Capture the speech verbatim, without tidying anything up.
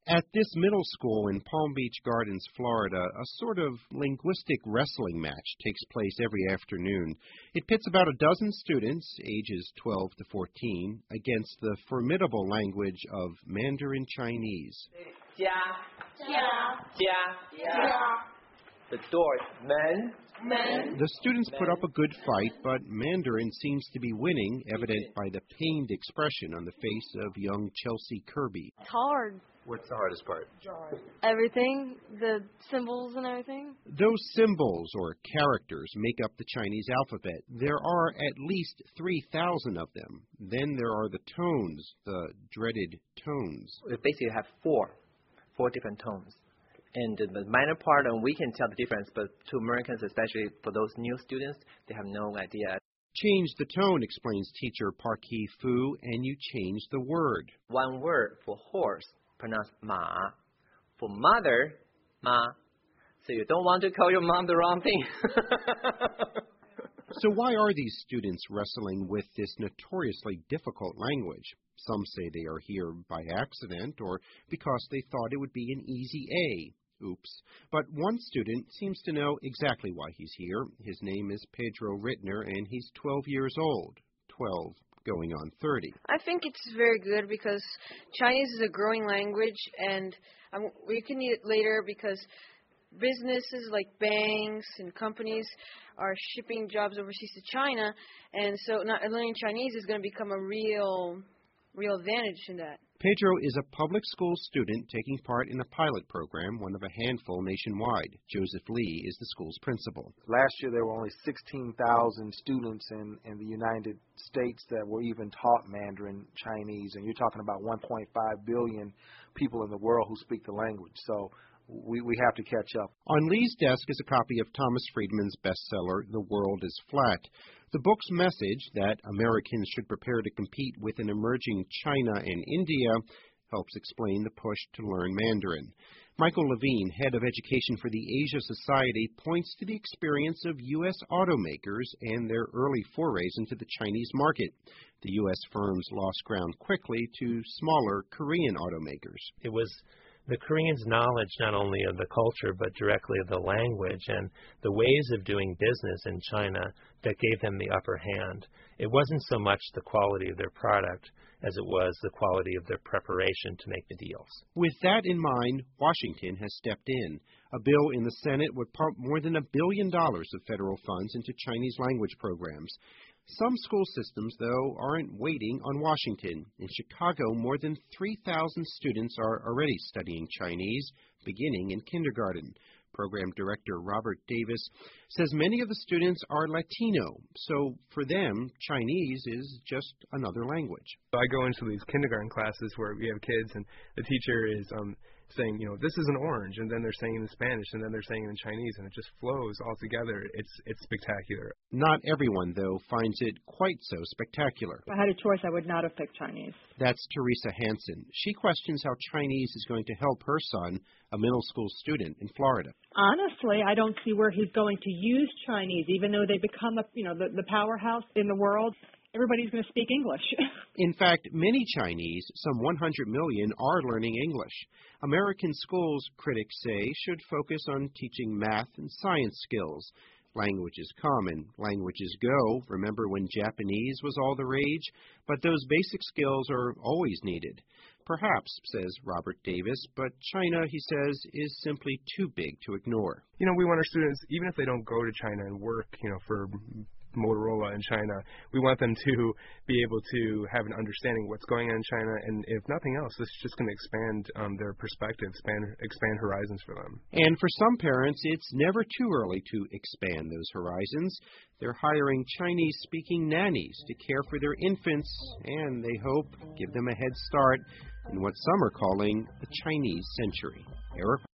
At this middle school in Palm Beach Gardens, Florida, a sort of linguistic wrestling match takes place every afternoon. It pits about a dozen students, ages twelve to fourteen, against the formidable language of Mandarin Chinese. Jia, Jia, Jia, Jia. The door is men. Men. The students put up a good fight, but Mandarin seems to be winning, evident by the pained expression on the face of young Chelsea Kirby. It's hard. What's the hardest part? Everything, the symbols and everything. Those symbols, or characters, make up the Chinese alphabet. There are at least three thousand of them. Then there are the tones, the dreaded tones. We basically have four, four different tones. And the minor part, and we can tell the difference, but to Americans, especially for those new students, they have no idea. Change the tone, explains teacher Park Hee Fu, and you change the word. One word for horse, pronounced ma. For mother, ma. So you don't want to call your mom the wrong thing. So why are these students wrestling with this notoriously difficult language? Some say they are here by accident or because they thought it would be an easy A. Oops. But one student seems to know exactly why he's here. His name is Pedro Rittner, and he's twelve years old. twelve, going on thirty. I think it's very good because Chinese is a growing language, and um, we can need it later because businesses like banks and companies are shipping jobs overseas to China, and so not learning Chinese is going to become a real, real advantage in that. Pedro is a public school student taking part in a pilot program, one of a handful nationwide. Joseph Lee is the school's principal. Last year there were only sixteen thousand students in, in the United States that were even taught Mandarin Chinese, and you're talking about one point five billion people in the world who speak the language. So we, we have to catch up. On Lee's desk is a copy of Thomas Friedman's bestseller, The World is Flat. The book's message, that Americans should prepare to compete with an emerging China and India, helps explain the push to learn Mandarin. Michael Levine, head of education for the Asia Society, points to the experience of U S automakers and their early forays into the Chinese market. The U S firms lost ground quickly to smaller Korean automakers. It was the Koreans' knowledge not only of the culture but directly of the language and the ways of doing business in China that gave them the upper hand. It wasn't so much the quality of their product as it was the quality of their preparation to make the deals. With that in mind, Washington has stepped in. A bill in the Senate would pump more than a billion dollars of federal funds into Chinese language programs. Some school systems, though, aren't waiting on Washington. In Chicago, more than three thousand students are already studying Chinese, beginning in kindergarten. Program Director Robert Davis says many of the students are Latino, so for them, Chinese is just another language. I go into these kindergarten classes where we have kids, and the teacher is um, saying, you know, this is an orange, and then they're saying it in Spanish, and then they're saying it in Chinese, and it just flows all together. It's it's spectacular. Not everyone, though, finds it quite so spectacular. If I had a choice, I would not have picked Chinese. That's Teresa Hansen. She questions how Chinese is going to help her son, a middle school student in Florida. Honestly, I don't see where he's going to use Chinese, even though they become, a, you know, the, the powerhouse in the world. Everybody's going to speak English. In fact, many Chinese, some one hundred million, are learning English. American schools, critics say, should focus on teaching math and science skills. Languages come and languages go. Remember when Japanese was all the rage? But those basic skills are always needed. Perhaps, says Robert Davis, but China, he says, is simply too big to ignore. You know, we want our students, even if they don't go to China and work, you know, for Motorola in China, we want them to be able to have an understanding of what's going on in China, and if nothing else, this is just going to expand um, their perspective, expand, expand horizons for them. And for some parents, it's never too early to expand those horizons. They're hiring Chinese-speaking nannies to care for their infants, and they hope give them a head start in what some are calling the Chinese century. Eric